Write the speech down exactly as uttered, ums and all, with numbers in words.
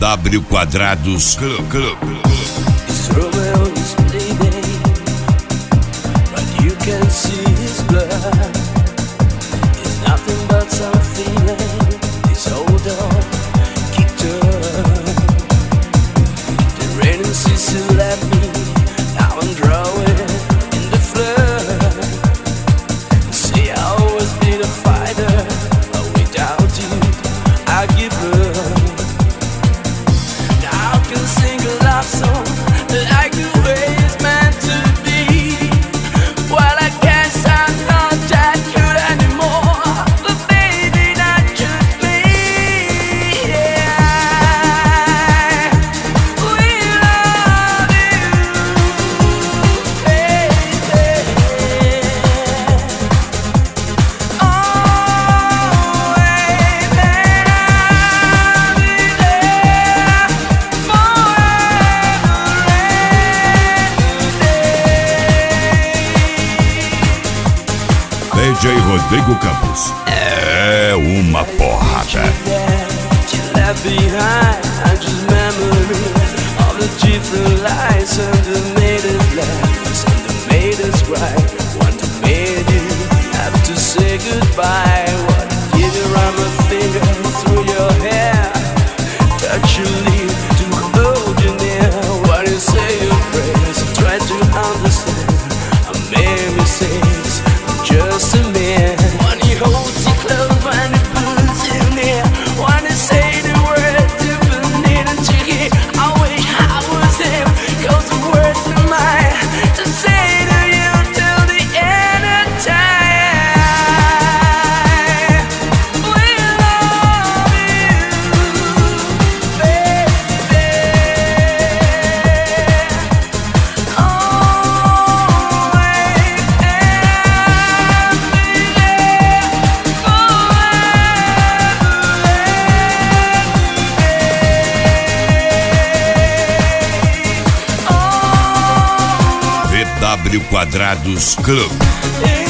W Quadrados Club. Club. His Romeo is bleeding, but you can see his blood. It's nothing but some feeling. This hold on, keep turn. The rain ceases to let me. Now I'm drawing in the flood. See, I always been a fighter, but without you, I give up. Now I can sing a love song like the way it's meant to be. While I can't sound not that good anymore, but baby, not just me. Yeah, we love you, baby. Always, and I'll be there forever D J Rodrigo Campos. É uma porrada. that you left behind are just memories of the different lives and the made us laugh and the made us cry. One that made you have to say goodbye. What did you run my finger through your hair? Touch your lips to hold you near. What you say your prayers, try to understand. I made mistakes, I'm just a man. When he holds you close, when he pulls you near, when he say the words you need to hear. I wish I was him, 'cause the words are mine to say to you till the end of time. We love you, baby. V W Quadrados Club. Always,